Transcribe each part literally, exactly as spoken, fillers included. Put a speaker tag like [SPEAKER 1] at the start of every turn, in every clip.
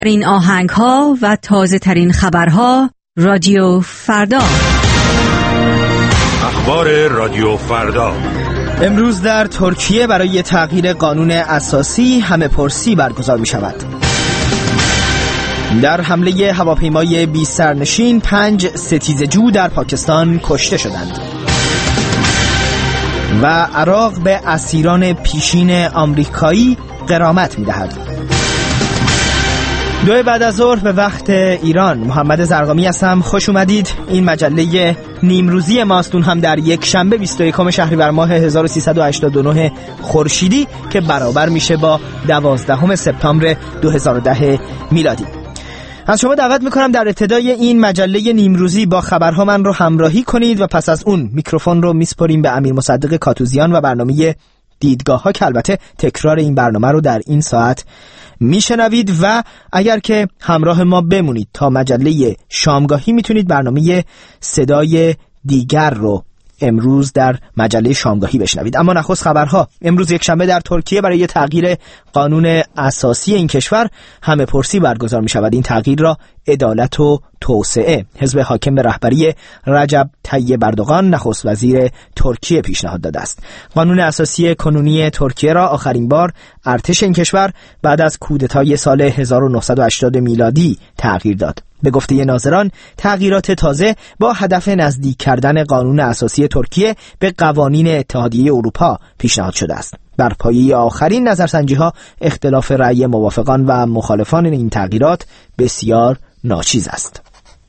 [SPEAKER 1] این آهنگ ها و تازه ترین خبرها رادیو فردا.
[SPEAKER 2] اخبار رادیو فردا.
[SPEAKER 3] امروز در ترکیه برای تغییر قانون اساسی همه پرسی برگزار می شود. در حمله هواپیمای بی سرنشین پنج ستیزجو در پاکستان کشته شدند. و عراق به اسیران پیشین آمریکایی غرامت می دهد. دو بعد از ظهر به وقت ایران، محمد زرقامی هستم. خوش اومدید. این مجله نیمروزی ماستون هم در یک شنبه بیست و یکم شهریور ماه هزار و سیصد و هشتاد و نه خورشیدی که برابر میشه با دوازدهم سپتامبر دو هزار و ده میلادی. از شما دعوت میکنم در ابتدای این مجله نیمروزی با خبرها من رو همراهی کنید و پس از اون میکروفون رو میسپاریم به امیر مصدق کاتوزیان و برنامه دیدگاه ها که البته تکرار این برنامه رو در این ساعت میشنوید. و اگر که همراه ما بمونید تا مجله شامگاهی میتونید برنامه صدای دیگر رو امروز در مجله شامگاهی بشنوید. اما نخست خبرها. امروز یک شنبه در ترکیه برای تغییر قانون اساسی این کشور همه پرسی برگزار می شود. این تغییر را عدالت و توسعه، حزب حاکم به رهبری رجب طیب اردوغان نخست وزیر ترکیه پیشنهاد داده است. قانون اساسی کنونی ترکیه را آخرین بار ارتش این کشور بعد از کودتای سال هزار و نهصد و هشتاد میلادی تغییر داد. به گفته ناظران تغییرات تازه با هدف نزدیک کردن قانون اساسی ترکیه به قوانین اتحادیه اروپا پیشنهاد شده است. بر پایه آخرین نظرسنجی‌ها اختلاف رأی موافقان و مخالفان این تغییرات بسیار ناچیز است.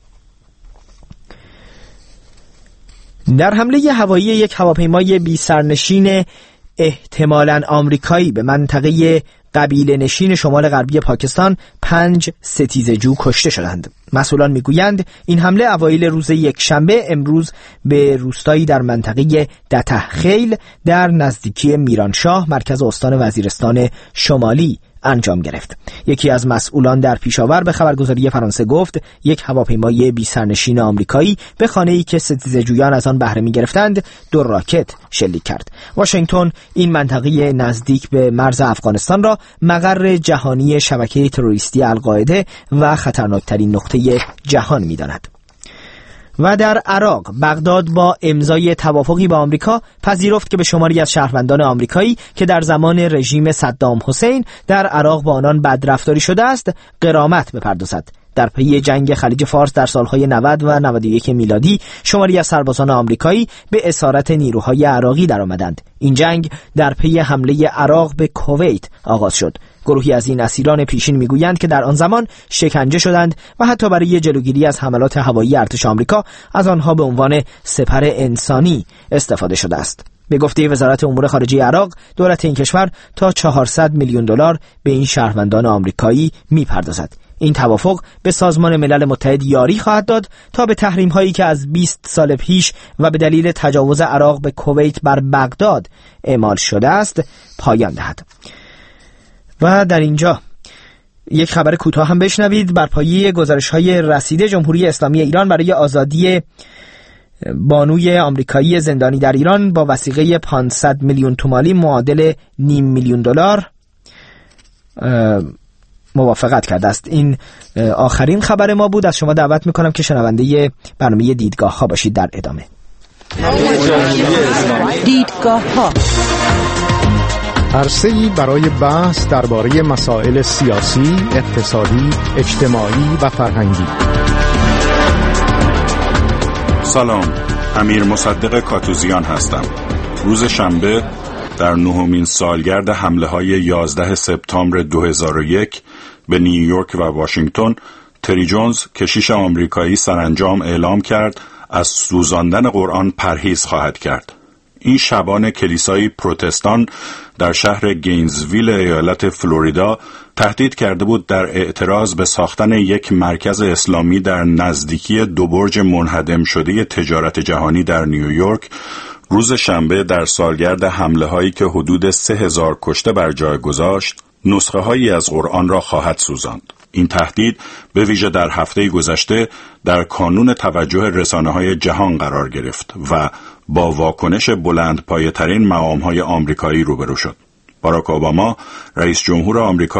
[SPEAKER 3] در حمله هوایی یک هواپیمای بی سرنشین احتمالاً آمریکایی به منطقه قبیله نشین شمال غربی پاکستان پنج ستیزجو کشته شدند. مسئولان میگویند این حمله اوایل روز یک شنبه امروز به روستایی در منطقه دتخیل در نزدیکی میرانشاه مرکز استان وزیرستان شمالی انجام گرفت. یکی از مسئولان در پیشاور به خبرگزاری فرانسه گفت یک هواپیمای بی سرنشین آمریکایی به خانه‌ای که ستیزجویان از آن بهره می‌گرفتند دو راکت شلیک کرد. واشنگتن این منطقه نزدیک به مرز افغانستان را مقر جهانی شبکه تروریستی القاعده و خطرناکترین نقطه جهان می‌داند. و در عراق بغداد با امضای توافقی با آمریکا پذیرفت که به شماری از شهروندان آمریکایی که در زمان رژیم صدام حسین در عراق با آنان بدرفتاری شده است غرامت بپردازد. در پی جنگ خلیج فارس در سالهای نود و نود و یک میلادی شماری از سربازان آمریکایی به اسارت نیروهای عراقی درآمدند. این جنگ در پی حمله عراق به کویت آغاز شد. گروهی از این اسیران پیشین میگویند که در آن زمان شکنجه شدند و حتی برای جلوگیری از حملات هوایی ارتش آمریکا از آنها به عنوان سپر انسانی استفاده شده است. به گفته وزارت امور خارجه عراق دولت این کشور تا چهارصد میلیون دلار به این شهروندان آمریکایی میپردازد. این توافق به سازمان ملل متحد یاری خواهد داد تا به تحریم هایی که از بیست سال پیش و به دلیل تجاوز عراق به کویت بر بغداد اعمال شده است پایان دهد. و در اینجا یک خبر کوتاه هم بشنوید. بر پایه گزارش‌های رسیده جمهوری اسلامی ایران برای آزادی بانوی آمریکایی زندانی در ایران با وثیقه پانصد میلیون تومانی معادل نیم میلیون دلار موافقت کرده است. این آخرین خبر ما بود. از شما دعوت میکنم که شنونده برنامه دیدگاه ها باشید. در ادامه
[SPEAKER 1] دیدگاه ها،
[SPEAKER 4] عرصه‌ای برای بحث درباره مسائل سیاسی، اقتصادی، اجتماعی و فرهنگی.
[SPEAKER 2] سلام، امیر مصدق کاتوزیان هستم. روز شنبه در نهمین سالگرد حمله های یازده سپتامبر دو هزار و یک به نیویورک و واشنگتن، تری جونز کشیش آمریکایی سرانجام اعلام کرد از سوزاندن قرآن پرهیز خواهد کرد. این شبان کلیسای پروتستان در شهر گینزویل ایالت فلوریدا تهدید کرده بود در اعتراض به ساختن یک مرکز اسلامی در نزدیکی دو برج منهدم شده تجارت جهانی در نیویورک روز شنبه در سالگرد حمله هایی که حدود سه هزار کشته بر جای گذاشت نسخه هایی از قرآن را خواهد سوزاند. این تهدید به ویژه در هفته گذشته در کانون توجه رسانه‌های جهان قرار گرفت و با واکنش بلند پایه‌ترین مقام‌های آمریکایی روبرو شد. باراک اوباما رئیس جمهور آمریکا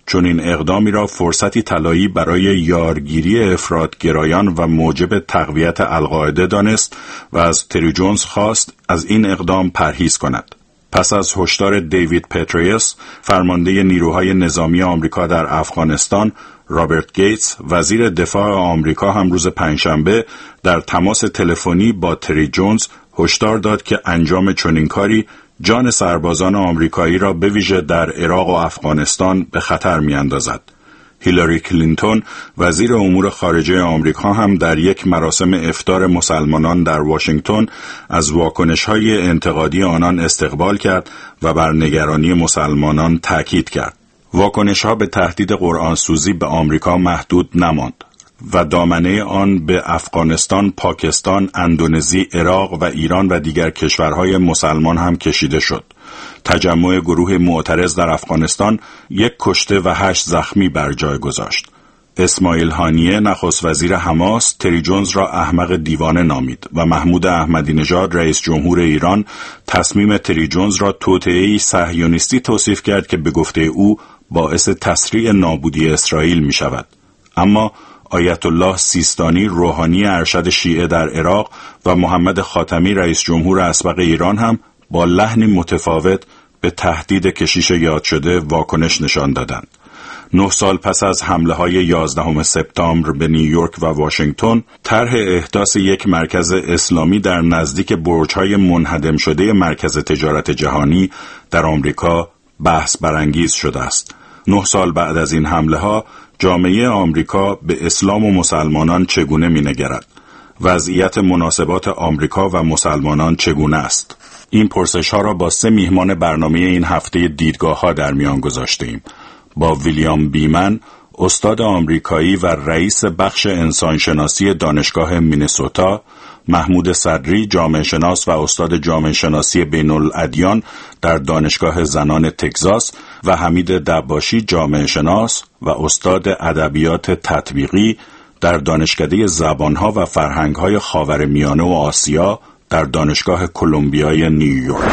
[SPEAKER 2] چون این اقدامی را فرصتی طلایی برای یارگیری افراطگرایان و موجب تقویت القاعده دانست و از تری جونز خواست از این اقدام پرهیز کند. پس از هشدار دیوید پتریوس، فرمانده نیروهای نظامی آمریکا در افغانستان، رابرت گیتس، وزیر دفاع آمریکا هم روز پنجشنبه در تماس تلفنی با تری جونز هشدار داد که انجام چنین کاری جان سربازان آمریکایی را به ویژه در عراق و افغانستان به خطر می‌اندازد. هیلاری کلینتون، وزیر امور خارجه آمریکا، هم در یک مراسم افطار مسلمانان در واشنگتن از واکنش‌های انتقادی آنان استقبال کرد و بر نگرانی مسلمانان تاکید کرد. واکنش‌ها به تهدید قرآنسوزی به آمریکا محدود نماند و دامنه آن به افغانستان، پاکستان، اندونزی، عراق و ایران و دیگر کشورهای مسلمان هم کشیده شد. تجمع گروه معترض در افغانستان یک کشته و هشت زخمی بر جای گذاشت. اسماعیل هانیه، نخست وزیر حماس، تری جونز را احمق دیوانه نامید و محمود احمدی نژاد، رئیس جمهور ایران، تصمیم تری جونز را توطئه‌ای صهیونیستی توصیف کرد که به گفته او باعث تسریع نابودی اسرائیل می شود. اما آیت الله سیستانی، روحانی ارشد شیعه در عراق، و محمد خاتمی، رئیس جمهور اسبق ایران هم با لحنی متفاوت به تهدید کشیش یاد شده واکنش نشان دادند. نه سال پس از حمله های یازدهم سپتامبر به نیویورک و واشنگتن، طرح احداث یک مرکز اسلامی در نزدیک برج‌های منهدم شده مرکز تجارت جهانی در آمریکا بحث برانگیز شده است. نه سال بعد از این حمله ها، جامعه آمریکا به اسلام و مسلمانان چگونه می‌نگرد؟ وضعیت مناسبات آمریکا و مسلمانان چگونه است؟ این پرسش‌ها را با سه میهمان برنامه این هفته دیدگاه‌ها در میان گذاشتیم. با ویلیام بیمن، استاد آمریکایی و رئیس بخش انسانشناسی دانشگاه مینسوتا، محمود صدری، جامعه شناس و استاد جامعه شناسی بین الادیان در دانشگاه زنان تگزاس، و حمید دباشی، جامعه شناس و استاد ادبیات تطبیقی در دانشکده زبانها و فرهنگهای خاورمیانه و آسیا در دانشگاه کلمبیای نیویورک.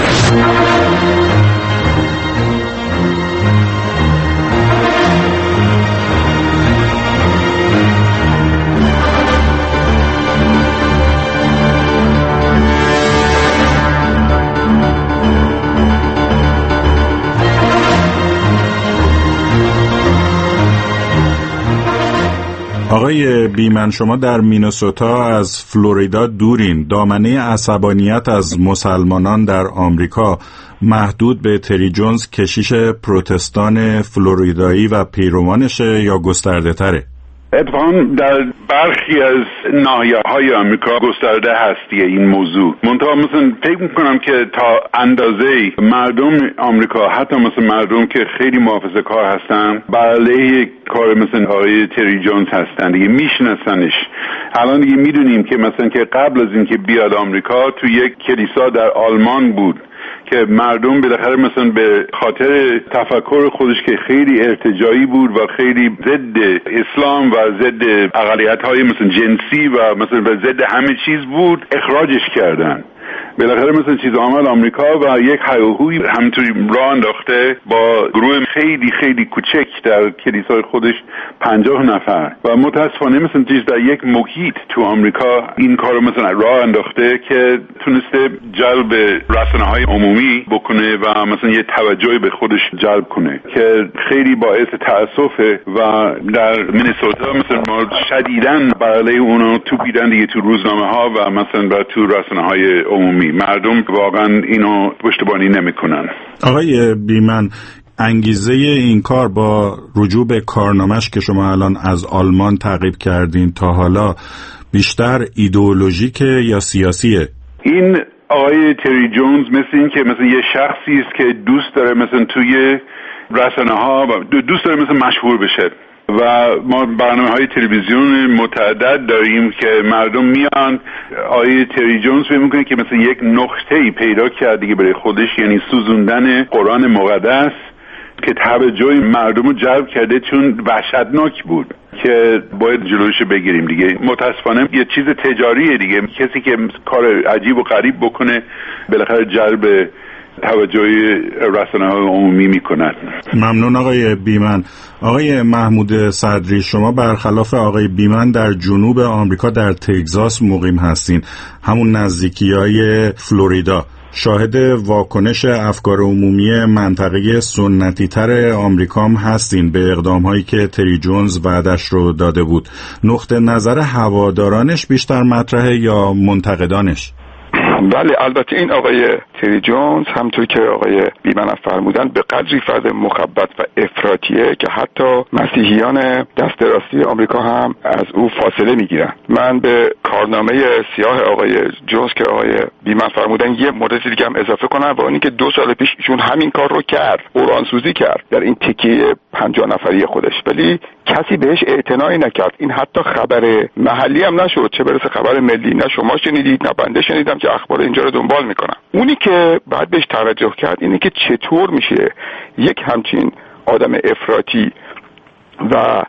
[SPEAKER 2] آقای بیمن، شما در مینسوتا از فلوریدا دورین. دامنه عصبانیت از مسلمانان در آمریکا محدود به تری جونز، کشیش پروتستان فلوریدایی و پیروانشه یا گسترده تره؟
[SPEAKER 5] اتفاقا در برخی از ناحیه‌های آمریکا گسترده هست این موضوع. منتها مثلا فکر میکنم که تا اندازه مردم آمریکا، حتی مثلا مردم که خیلی محافظه‌کار هستن، بر علیه کار مثلا آقای تری جونز هستن دیگه، میشناسنش. الان دیگه میدونیم که مثلا که قبل از اینکه بیاد آمریکا تو یک کلیسا در آلمان بود که مردم بالاخره مثلا به خاطر تفکر خودش که خیلی ارتجاعی بود و خیلی ضد اسلام و ضد اقلیت‌های مثلا جنسی و مثلا و ضد همه چیز بود، اخراجش کردن. بالاخره مثلا چیز آمد آمریکا و یک هیاهوی همینطوری راه انداخته با گروه خیلی خیلی کوچک در کلیسای خودش، پنجاه نفر، و متاسفانه مثلا چیز در یک محیط تو آمریکا این کارو مثلا راه انداخته که تونسته جلب رسانه‌های عمومی بکنه و مثلا یه توجهی به خودش جلب کنه که خیلی باعث تأسفه. و در مینیسوتا مثلا ما شدیداً بر علیه اونو توپیدن دیگه تو روزنامه‌ها و مثلا و تو رسانه‌های عمومی. مردم واقعا اینو پشتیبانی نمیکنن.
[SPEAKER 2] آقای بیمن، انگیزه این کار با رجوع به کارنامه‌اش که شما الان از آلمان تعقیب کردین تا حالا بیشتر ایدئولوژیکه یا سیاسیه؟
[SPEAKER 5] این آقای تری جونز مثل این که مثلا یه شخصی است که دوست داره مثلا توی رسانه‌ها دوست داره مثلا مشهور بشه و ما برنامه‌های تلویزیون متعدد داریم که مردم میان آقای تری جونز فکر می‌کنه که مثلا یک نقطه‌ای پیدا کرد دیگه برای خودش، یعنی سوزوندن قرآن مقدس که توجه مردم رو جلب کرده چون وحشتناک بود که باید جلوش بگیریم دیگه. متاسفانه یه چیز تجاریه دیگه، کسی که کار عجیب و غریب بکنه بالاخره جلب توجه رسانه‌های عمومی میکنن.
[SPEAKER 2] ممنون آقای بیمن. آقای محمود صدری، شما برخلاف آقای بیمن در جنوب آمریکا در تگزاس مقیم هستین، همون نزدیکی‌های فلوریدا. شاهد واکنش افکار عمومی منطقه سنتی تر آمریکا هم هستین به اقدام هایی که تری جونز وعدش رو داده بود. نقطه نظر هوادارانش بیشتر مطرحه یا منتقدانش؟
[SPEAKER 6] بله، البته این آقای تری جونز همطور که آقای بیمن فرمودن به قدری فرد مخبط و افراطیه که حتی مسیحیان دست راستی آمریکا هم از او فاصله میگیرن. من به کارنامه سیاه آقای جونز که آقای بیمن فرمودن یه مورد دیگه هم اضافه کنم، و اینکه دو سال پیش ایشون همین کار رو کرد، اورانسوزی کرد در این تکیه پنجاه نفری خودش، ولی کسی بهش اعتنایی نکرد. این حتی خبر محلی هم نشد، چه برسه خبر ملی. نه شما شنیدید نه بنده شنیدم که اخبار اینجا رو دنبال میکنم. اونی که بعد بهش توجه کرد اینه که چطور میشه یک همچین آدم افراطی و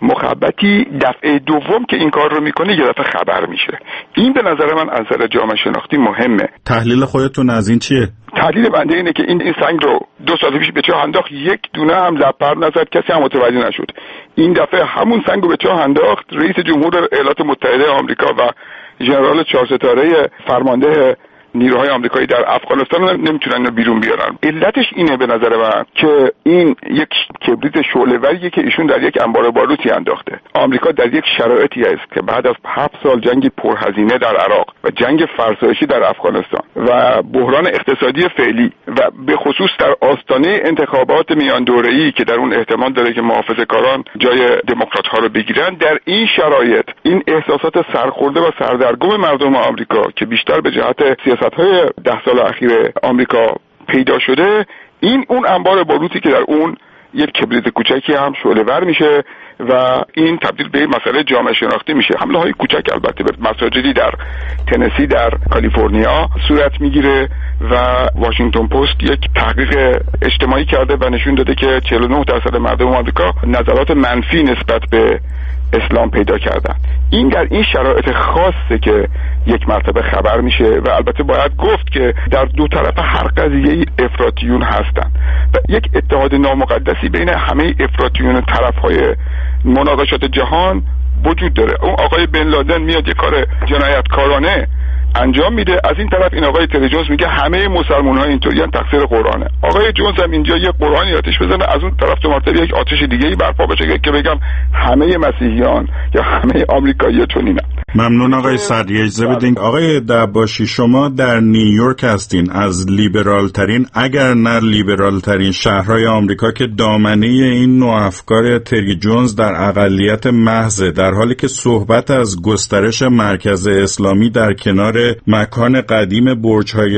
[SPEAKER 6] مخبطی دفعه دوم که این کار رو میکنه یه دفعه خبر میشه. این به نظر من از نظر جامعه شناختی مهمه.
[SPEAKER 2] تحلیل خودتون از این چیه؟
[SPEAKER 6] تحلیل بنده اینه که این این سنگ رو دو سال پیش به چاه انداخت، یک دونه هم لپر نزد، کسی هم متوجه نشد. این دفعه همون سنگ رو به چاه انداخت رئیس جمهور ایالات متحده آمریکا و ژنرال چهار ستاره فرمانده نیروهای آمریکایی در افغانستان نمیتونن بیرون بیارن. علتش اینه به نظر من که این یک کبریت شعله‌وریه که ایشون در یک انبار باروتی انداخته. آمریکا در یک شرایطی است که بعد از هفت سال جنگ پرهزینه در عراق و جنگ فرسایشی در افغانستان و بحران اقتصادی فعلی و به خصوص در آستانه انتخابات میان دوره‌ای که در اون احتمال داره که محافظه‌کاران جای دموکرات‌ها رو بگیرن، در این شرایط این احساسات سرخورده و سردرگم مردم آمریکا که بیشتر به جهت سیاست‌های ده سال اخیر آمریکا پیدا شده، این اون انبار باروتی که در اون یک کبریت کوچکی هم شعله‌ور میشه و این تبدیل به مسئله جامعه شناختی میشه. حمله های کوچک البته به مساجدی در تنسی در کالیفرنیا صورت میگیره و واشنگتن پست یک تحقیق اجتماعی کرده و نشون داده که چهل و نه درصد مردم آمریکا نظرات منفی نسبت به اسلام پیدا کردن. این در این شرایط خاصه که یک مرتبه خبر میشه و البته باید گفت که در دو طرف هر قضیه افراطیون هستن و یک اتحاد نامقدسی بین همه افراطیون طرفهای مناقشات جهان وجود داره. اون آقای بن لادن میاد یک کار جنایتکارانه انجام میده، از این طرف این آقای تری جونز میگه همه مسلمان ها اینطوریان، تقصیر قرآنه. آقای جونز هم اینجا یک قرآنی آتش بزنه، از اون طرف تو مرتبه یک آتش دیگه ای برپا بشه که بگم همه مسیحیان یا همه آمریکایی‌ها چنینن.
[SPEAKER 2] ممنون آقای صدری. اجازه بدین آقای دباشی، شما در نیویورک هستین، از لیبرال ترین اگر نه لیبرال ترین شهرهای آمریکا که دامنه این نوع افکار تری جونز در اقلیت محض، در حالی که صحبت از گسترش مرکز اسلامی در کنار مکان قدیم برج‌های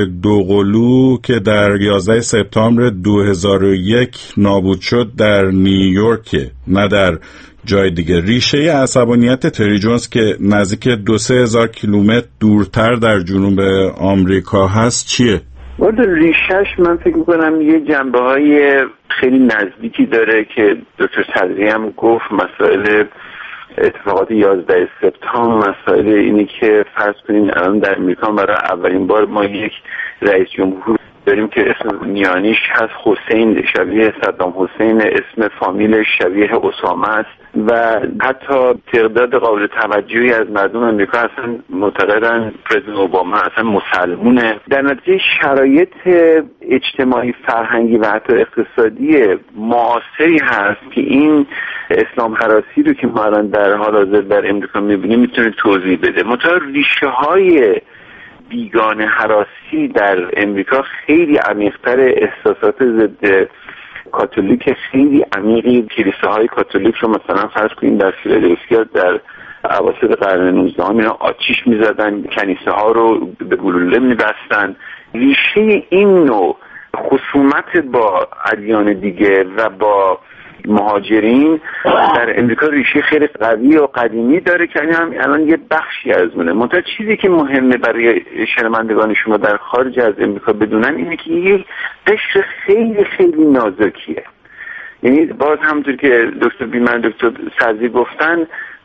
[SPEAKER 2] دوقلو که در یازده سپتامبر دو هزار و یک نابود شد در نیویورک نه در جای دیگه. ریشه عصبانیت تری جونز که نزدیک دو سه هزار کیلومتر دورتر در جنوب آمریکا هست چیه؟
[SPEAKER 7] وارد ریشهش من فکر میکنم یه جنبه های خیلی نزدیکی داره که دکتر صدری هم گفت، مسائل اتفاقات یازده سپتامبر، مسائل اینی که فرض کنین الان در امریکا برای اولین بار ما یک رئیس جمهور داریم که اسم بنیانیش هست حسین، شبیه صدام حسین، اسم فامیلش شبیه اسامه است و حتی تعداد قابل توجهی از مردم امریکا اصلا معتقدن پرزیدنت اوباما اصلا مسلمونه. در نتیجه شرایط اجتماعی، فرهنگی و حتی اقتصادی معاصری هست که این اسلام هراسی رو که ما الان در حال حاضر در امریکا میبینیم میتونه توضیح بده. منتها ریشه های بیگانه هراسی در امریکا خیلی عمیق‌تر، احساسات ضد کاتولیک خیلی عمیقی، کلیساهای کاتولیک رو مثلا فرض کنیم در فیلادلفیا در اواسط قرن نوزدهم اینا آتیش می‌زدن، کنیسه ها رو به گلوله می‌بستن. ریشه این نوع خصومت با ادیان دیگه و با مهاجرین در امریکا ریشه خیلی قوی و قدیمی داره که هم الان یه بخشی از اونه. منتها چیزی که مهمه برای شنوندگان شما در خارج از امریکا بدونن اینه که یه قشر خیلی خیلی نازکیه. یعنی باز همونطور که دکتر بیمن، دکتر صدری گفتن،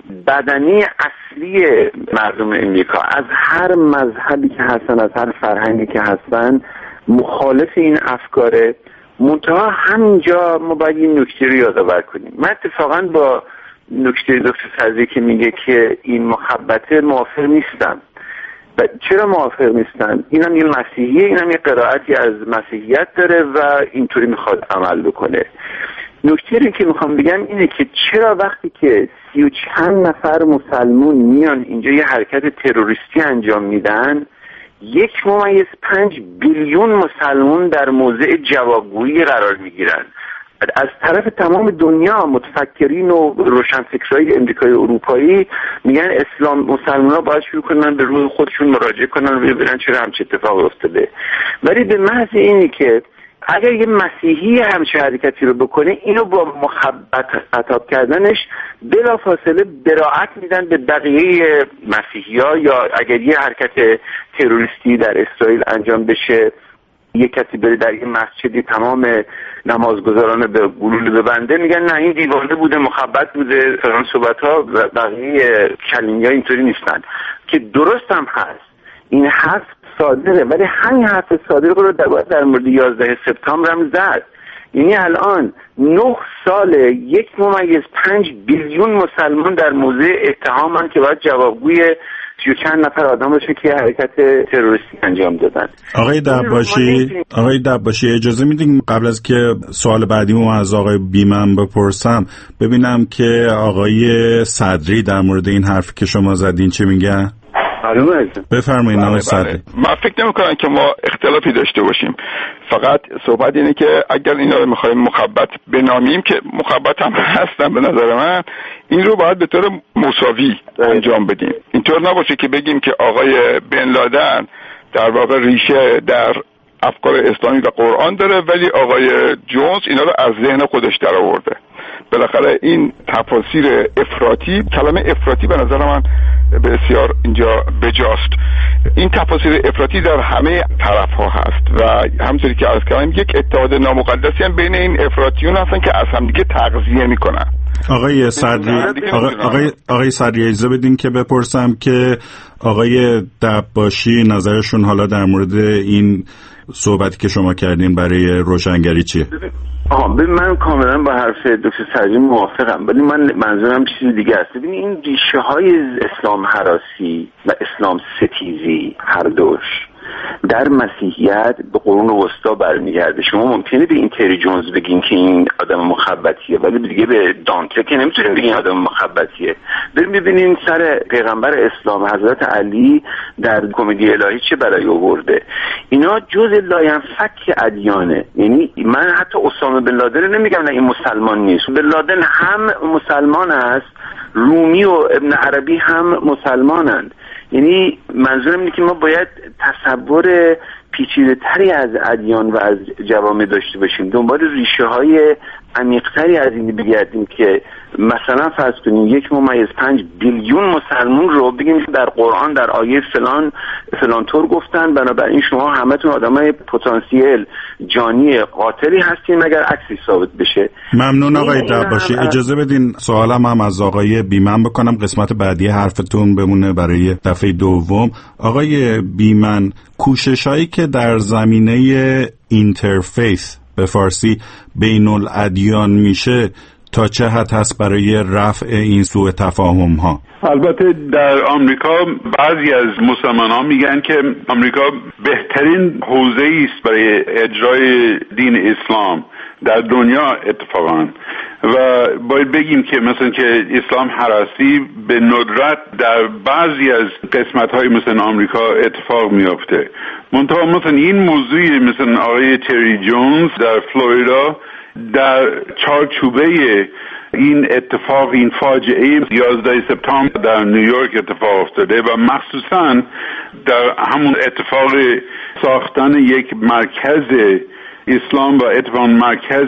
[SPEAKER 7] بدنه اصلی مردم امریکا از هر مذهبی که هستن، از هر فرهنگی که هستن، مخالف این افکاره. منتها همینجا ما باید این نکته رو یادآور کنیم. من اتفاقا با نکته دکتر فضلی که میگه که این محبت موافق نیستم. و چرا موافق نیستن؟ اینم یه مسیحیه، اینم یه قرائتی از مسیحیت داره و اینطوری میخواد عمل بکنه. نکته رو که میخوام بگم اینه که چرا وقتی که سی و چند نفر مسلمون میان اینجا یه حرکت تروریستی انجام میدن، یک ممیز پنج بیلیون مسلمون در موضع جوابگویی قرار میگیرن. از طرف تمام دنیا متفکرین و روشنفکرای امریکایی و اروپایی میگن اسلام مسلمان‌ها باید شروع کنن به روح خودشون مراجعه کنن و ببینن چرا همچین اتفاقی افتاده. ولی به محض اینی که اگر یه مسیحی همچین حرکتی رو بکنه، اینو با محبت خطاب کردنش بلافاصله براعت میدن به بقیه مسیحی‌ها. یا اگر یه حرکت تروریستی در اسرائیل انجام بشه، یه کسی بره در یه مسجدی تمام نمازگزاران به گلوله ببنده، میگن نه این دیوانه بوده، محبت بوده، فلان صحبت‌ها. و بقیه کلینیا اینطوری نیستن که درست هم هست. این حرف صادره، ولی همین حرف صادره رو در, در مورد یازده سپتامبر هم زد. یعنی الان نه سال یک ممیز پنج بیلیون مسلمان در موضع اتهامن که باید جوابگوی سی و چند نفر آدم باشه که حرکت تروریستی انجام دادن.
[SPEAKER 2] آقای دباشی آقای دباشی اجازه میدین قبل از که سوال بعدیمو از آقای بیمن بپرسم، ببینم که آقای صدری در مورد این حرفی که شما زدین چه میگن؟ بفرمایید آقای صدری.
[SPEAKER 6] من فکر نمی‌کنم که ما اختلافی داشته باشیم، فقط صحبت اینه که اگر اینا رو می‌خوایم مخبط بنامیم که مخبط هم هستن به نظر من، این رو باید به طور مساوی انجام بدیم. اینطور نباشه که بگیم که آقای بن لادن در واقع ریشه در افکار اسلامی و قرآن داره ولی آقای جونز اینا رو از ذهن خودش در آورده. بالاخره این تفاسیر افراطی، کلمه افراطی به نظر من بسیار اینجا بجاست. این تفاسیر افراطی در همه طرف ها هست و همونطوری که عرض کردم یک اتحاد نامقدسی هم بین این افراطیون هستن که از هم دیگه تغذیه میکنن.
[SPEAKER 2] آقای صدری آقای آقای آقای صدری اجازه بدین که بپرسم که آقای دباشی نظرشون حالا در مورد این صحبتی که شما کردین برای روشنگری چیه؟
[SPEAKER 7] آها ببین من کاملا با حرف دکتر سرجی موافقم، ولی من منظورم چیز دیگه است. ببین این ریشه های اسلام هراسی و اسلام ستیزی هر دوش در مسیحیت به قرون وسطا برمیگرده. شما ممکنه به این تری جونز بگین که این آدم مخبطیه، ولی دیگه به دانته که نمیتونیم بگین آدم مخبطیه. بریم ببینین سر پیغمبر اسلام حضرت علی در کمدی الهی چه بلایی آورده. اینا جز لاینفک ادیانه. یعنی من حتی اسامه بن لادن نمیگم نه این مسلمان نیست، بن لادن هم مسلمان است، رومی و ابن عربی هم مسلمانند. یعنی منظورم اینه که ما باید تصور پیچیده تری از ادیان و از جوامع داشته باشیم، دنبال ریشه های عمیق‌تری از این بگردیم که مثلا فرض کنیم یک ممیز پنج بیلیون مسلمون رو بگیم در قرآن در آیه فلان فلان طور گفتن، بنابراین شما همتون آدمای پتانسیل جانی قاتلی هستین مگر عکسی ثابت بشه.
[SPEAKER 2] ممنون آقای دباشی. اجازه بدین سوالم هم از آقای بیمن بکنم، قسمت بعدی حرفتون بمونه برای دفعه دوم. آقای بیمن، کوششایی که در زمینه اینترفیث به فارسی بین الادیان میشه تا چه حد هست برای رفع این سوء تفاهم ها؟
[SPEAKER 5] البته در آمریکا بعضی از مسلمانان میگن که آمریکا بهترین حوزه‌ای است برای اجرای دین اسلام در دنیا اتفاقا، و باید بگیم که مثلا که اسلام هراسی به ندرت در بعضی از قسمت‌های مثلا آمریکا اتفاق میفته. منتها مثلا این موضوعی مثلا آقای تری جونز در فلوریدا در چارچوبه این اتفاق، این فاجعه یازده سپتامبر در نیویورک اتفاق افتاده و مخصوصا در همون اتفاق ساختن یک مرکز اسلام و اتفاق مرکز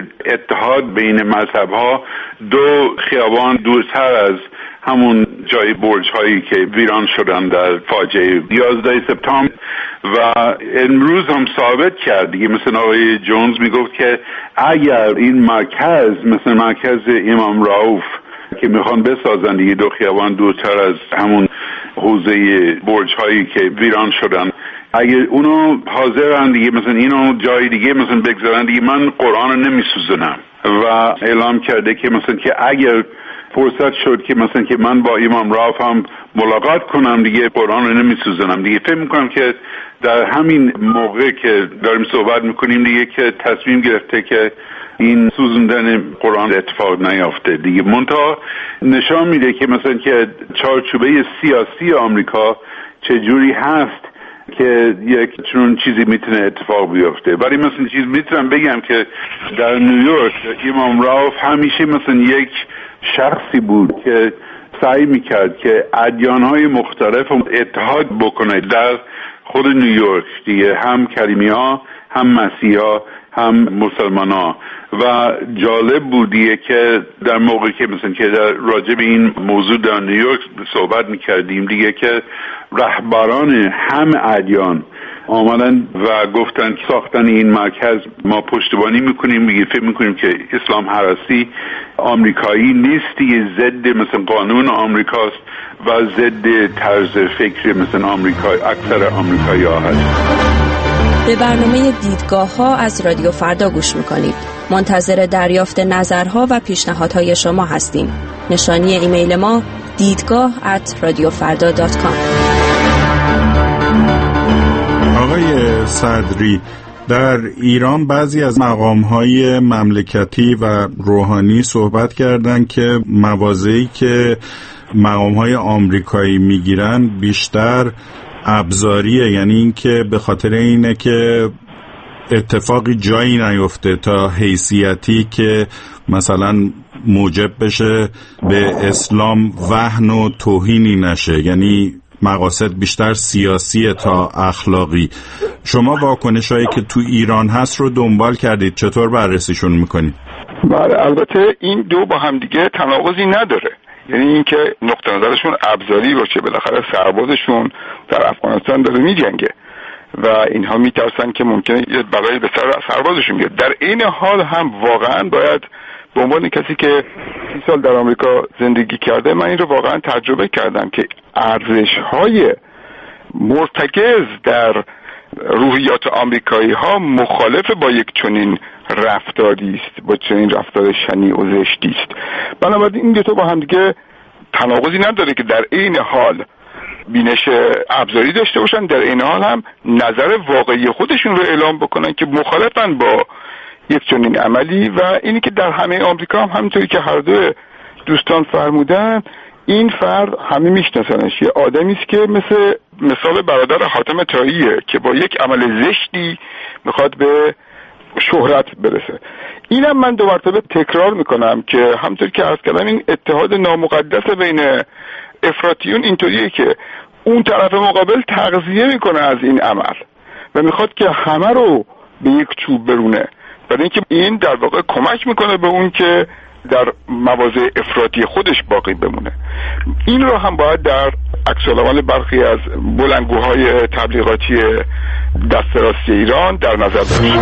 [SPEAKER 5] اتحاد بین مذهب‌ها دو خیابان دورتر از همون جای برج هایی که ویران شدن در فاجعه یازده سپتامبر. و امروز هم ثابت کرد دیگه، مثلا آقای جونز میگفت که اگر این مرکز مثل مرکز امام رؤوف که میخوان بسازن دیگه دو خیابان دورتر از همون حوزه برج هایی که ویران شدن، اگه اونو حاضرن دیگه مثلا اینو جای دیگه مثلا بگذارن دیگه، من قرآن رو نمیسوزنم. و اعلام کرده که مثلا که اگر فرصت شد که مثلا که من با امام راف هم ملاقات کنم دیگه قرآن رو نمیسوزنم دیگه. فکر میکنم که در همین موقع که داریم صحبت میکنیم دیگه که تصمیم گرفته که این سوزوندن قرآن اتفاق نیافته دیگه. منتها نشان میده که مثلا که چارچوبه سیاسی آمریکا چجوری هست که یک چنون چیزی میتونه اتفاق بیفته. ولی مثلا چیز میتونم بگم که در نیویورک امام راف همیشه مثلا یک شخصی بود که سعی میکرد که ادیانهای مختلف اتحاد بکنه در خود نیویورک دیگه، هم کریمی ها، هم مسیحی ها، هم مسلمان ها. و جالب بودیه که در موقعی که مثلا که در راجع به این موضوع در نیویورک صحبت میکردیم دیگه که رهبران هم ادیان آمدن و گفتن که ساختن این مرکز ما پشتیبانی میکنیم دیگه. فکر میکنیم که اسلام هرسی آمریکایی نیست دیگه، ضد مثلا قانون آمریکاست و ضد طرز فکر مثلا آمریکایی اکثر آمریکایی ها هست.
[SPEAKER 8] به برنامه دیدگاه ها از رادیو فردا گوش میکنید. منتظر دریافت نظرها و پیشنهادهای شما هستیم. نشانی ایمیل ما دیدگاه ات رادیو فردا دات کام.
[SPEAKER 2] آقای صدری، در ایران بعضی از مقام‌های مملکتی و روحانی صحبت کردند که مواضعی که مقام‌های آمریکایی میگیرن بیشتر ابزاریه، یعنی این که به خاطر اینه که اتفاقی جایی نیفته تا حیثیتی که مثلا موجب بشه به اسلام وهن و توهینی نشه، یعنی مقاصد بیشتر سیاسی تا اخلاقی. شما واکنشایی که تو ایران هست رو دنبال کردید، چطور بررسیشون میکنید؟
[SPEAKER 6] بله، البته این دو با هم دیگه تناقضی نداره، یعنی اینکه نقطه نظرشون ابزاری باشه، بالاخره سربازشون در افغانستان داره میجنگه و اینها میترسن که ممکنه یه بلایی به سر سربازشون بیاد. در این حال هم واقعا باید به عنوان کسی که سی سال در آمریکا زندگی کرده، من این رو واقعا تجربه کردم که ارزش‌های مرتکز در روحیات آمریکایی ها مخالف با یک چنین رفتاری است، با چنین رفتار شنیع و زشتی است. بنابراین این دو تا با هم دیگه تناقضی نداره که در این حال بینش ابزاری داشته باشن، در این حال هم نظر واقعی خودشون رو اعلام بکنن که مخالفن با یک چنین عملی. و اینی که در همه آمریکا هم همینطوری که هر دو دوستان فرمودن، این فرد همه میشناسنش، یه آدمی است که مثل مثال برادر حاتم طاییه که با یک عمل زشتی میخواد به شهرت برسه. اینم من دو مرتبه تکرار میکنم که همونطور که عرض کردم این اتحاد نامقدس بین افراطیون اینطوریه که اون طرف مقابل تغذیه میکنه از این عمل و میخواد که همه رو به یک چوب برونه، برای اینکه این در واقع کمک میکنه به اون که در مواضع افراطی خودش باقی بمونه. این رو هم باید در عکس العمل برخی از بلندگوهای تبلیغاتی دست راستی ایران در نظر داشت.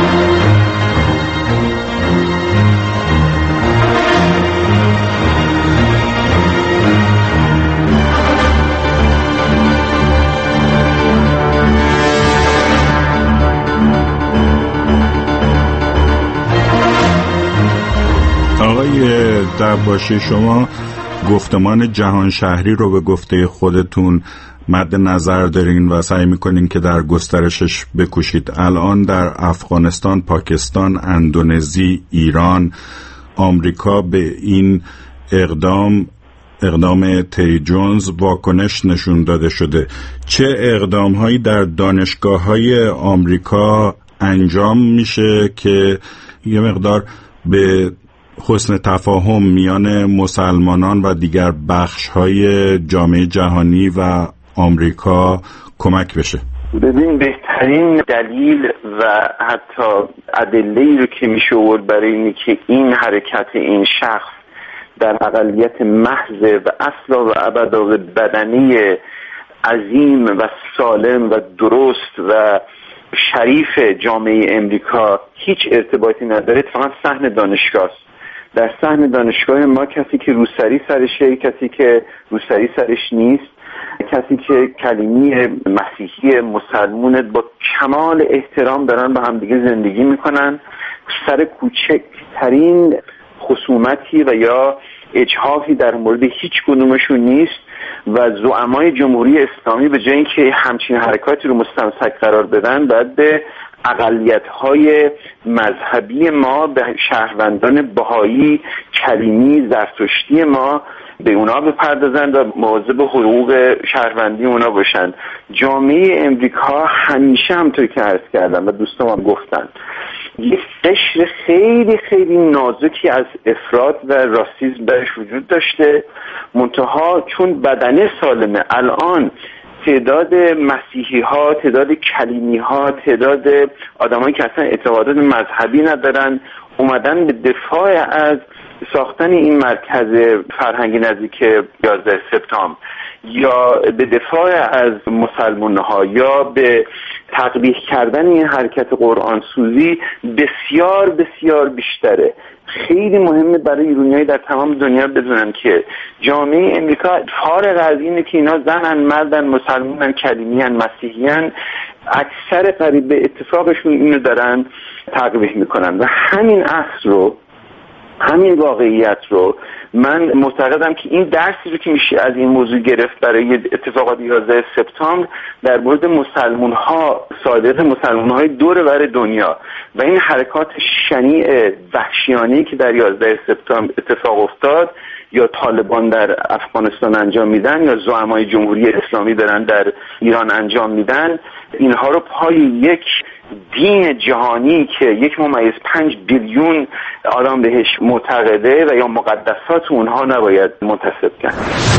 [SPEAKER 2] آقای دباشی، شما گفتمان جهان شهری رو به گفته خودتون مد نظر دارین و سعی میکنین که در گسترشش بکوشید. الان در افغانستان، پاکستان، اندونزی، ایران، آمریکا به این اقدام اقدام تری جونز واکنش نشون داده شده. چه اقدام هایی در دانشگاه های آمریکا انجام میشه که یه مقدار به حسن تفاهم میان مسلمانان و دیگر بخش‌های جامعه جهانی و آمریکا کمک بشه؟
[SPEAKER 7] ببین، بهترین دلیل و حتی ادله‌ای رو که میشه آورد برای اینه که این حرکت این شخص در اقلیت محض و اصلا و ابدا بدنی عظیم و سالم و درست و شریف جامعه امریکا هیچ ارتباطی نداره، فقط صحن دانشگاه است. در صحن دانشگاه ما کسی که روسری سرشه، کسی که روسری سرش نیست، کسی که کلیمی مسیحی مسلمون با کمال احترام دارن با هم دیگه زندگی میکنن، سر کوچکترین خصومتی و یا اجحافی در مورد هیچ کدومشون نیست و زعمای جمهوری اسلامی به جای اینکه همچین حرکاتی رو مستمسک قرار بدن، باید به اقلیت‌های مذهبی ما، به شهروندان بهایی، کلیمی، زرتشتی ما، به اونا بپردازند و مواظب حقوق شهروندی اونا باشند. جامعه امریکا همیشه همونطور که عرض کردم و دوستان هم گفتن یک قشر خیلی خیلی نازکی از افراط و راسیسم درش وجود داشته، منتها چون بدنه سالمه الان تعداد مسیحی ها، تعداد کلیمی ها، تعداد آدمایی که اصلا اعتقادات مذهبی ندارن اومدن به دفاع از ساختن این مرکز فرهنگی نزدیک یازده سپتامبر یا به دفاع از مسلمان ها یا به تقبیح کردن این حرکت قرآن سوزی بسیار بسیار بیشتره. خیلی مهمه برای ایرانی‌ها در تمام دنیا بدونن که جامعه امریکا فارغ از اینه که اینا زنن، مردن، مسلمانن، کلیمیان، مسیحیان، اکثر قریب به اتفاقشون اینو دارن تقبیح میکنن و همین اصل رو، همین واقعیت رو من معتقدم که این درسی رو که میشه از این موضوع گرفت برای اتفاقات یازده سپتامبر در مورد مسلمان ها، صادق مسلمان های دور بر دنیا و این حرکات شنیع وحشیانه‌ای که در یازده سپتامبر اتفاق افتاد یا طالبان در افغانستان انجام میدن یا زعمای جمهوری اسلامی دارن در ایران انجام میدن، اینها رو پای یک دین جهانی که یک ممیز پنج بیلیون آدم بهش معتقده و یا مقدسات اونها نباید منتسب کرد.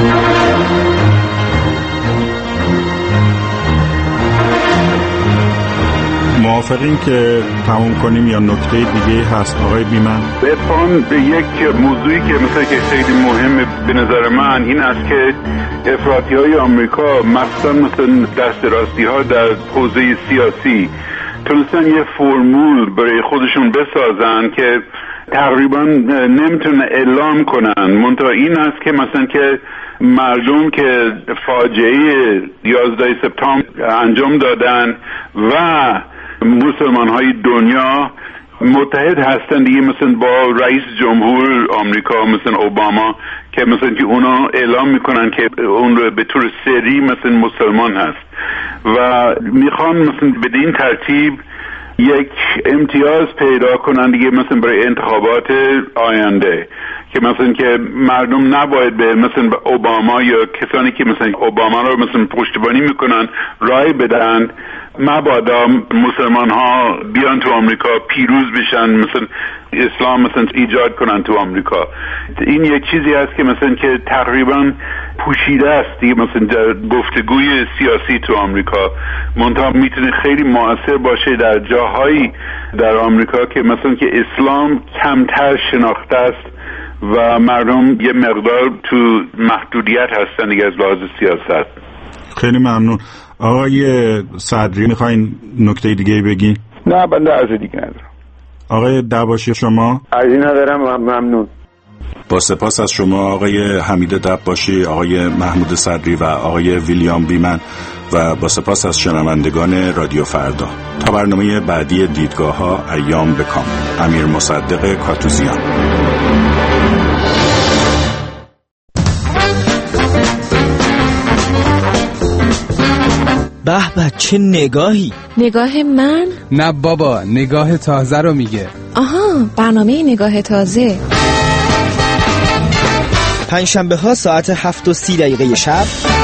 [SPEAKER 2] موافقین که تموم کنیم یا نکته دیگه هست آقای بیمن؟
[SPEAKER 5] اتفاقاً به یک موضوعی که مثلا که خیلی مهمه به نظر من این است که افراطی های آمریکا مثلا مثلا دست راستی ها در حوزه سیاسی تونستن یه فرمول برای خودشون بسازن که تقریبا نمیتونه اعلام کنن، منتها این است که مثلا که مردم که فاجعه یازده سپتامبر انجام دادن و مسلمان های دنیا متحد هستن دیگه، مثلا با رئیس جمهور آمریکا مثلا اوباما که مثلا که اونا اعلام میکنن که اون رو به طور سری مثلا مسلمان هست و میخوان مثلا به این ترتیب یک امتیاز پیدا کنن دیگه مثلا برای انتخابات آینده که مثلا که مردم نباید به مثلا به اوباما یا کسانی که مثلا اوباما رو مثلا پشتیبانی میکنن رای بدن، مبادا مسلمان ها بیان تو آمریکا پیروز بشن مثلا اسلام مثلا ایجاد کنن تو آمریکا. این یک چیزی هست که مثلا که تقریبا پوشیده است دیگه مثلا در گفتگوی سیاسی تو آمریکا، منتها میتونه خیلی مؤثر باشه در جاهایی در آمریکا که مثلا که اسلام کمتر شناخته است و مردم یه مقدار تو محدودیت هستن دیگه از لحاظ سیاست.
[SPEAKER 2] خیلی ممنون. آقای صدری میخواین نکته دیگه بگین؟
[SPEAKER 6] نه بنده از دیگه ندارم.
[SPEAKER 2] آقای دباشی شما؟
[SPEAKER 7] از این ندارم. ممنون.
[SPEAKER 2] با سپاس از شما آقای حمید دباشی، آقای محمود صدری و آقای ویلیام بیمن و با سپاس از شنوندگان رادیو فردا. تا برنامه بعدی دیدگاه ها، ایام بکام. امیر مصدق کاتوزیان.
[SPEAKER 3] به به چه نگاهی.
[SPEAKER 8] نگاه من؟
[SPEAKER 9] نه بابا، نگاه تازه رو میگه.
[SPEAKER 8] آها، برنامه نگاه تازه.
[SPEAKER 3] پنجشنبه ها ساعت هفت و سی دقیقه شب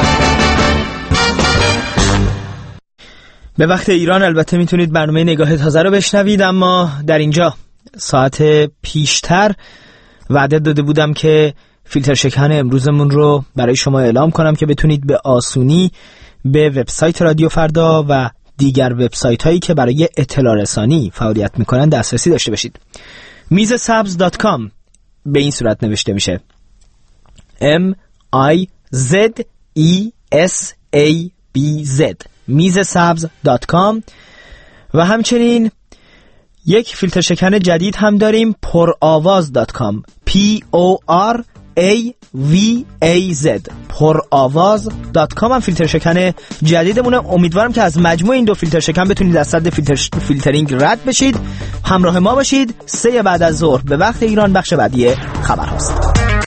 [SPEAKER 3] به وقت ایران البته میتونید برنامه نگاه تازه رو بشنوید، اما در اینجا ساعت پیشتر وعده داده بودم که فیلتر شکن امروزمون رو برای شما اعلام کنم که بتونید به آسونی به وبسایت رادیو فردا و دیگر وبسایت هایی که برای اطلاع رسانی فعالیت میکنن دسترسی داشته باشید. میز سبز دات کام به این صورت نوشته میشه M I Z E S A B Z میز سبز دات کام. و همچنین یک فیلتر شکن جدید هم داریم، پرآواز دات کام P O R ای وی ای زد پرآواز دات کام هم فیلتر شکن جدیدمونه. امیدوارم که از مجموع این دو فیلتر شکن بتونید از صد فیلتر فیلترینگ رد بشید. همراه ما باشید. سه بعد از ظهر به وقت ایران بخش بعدی خبر هاست.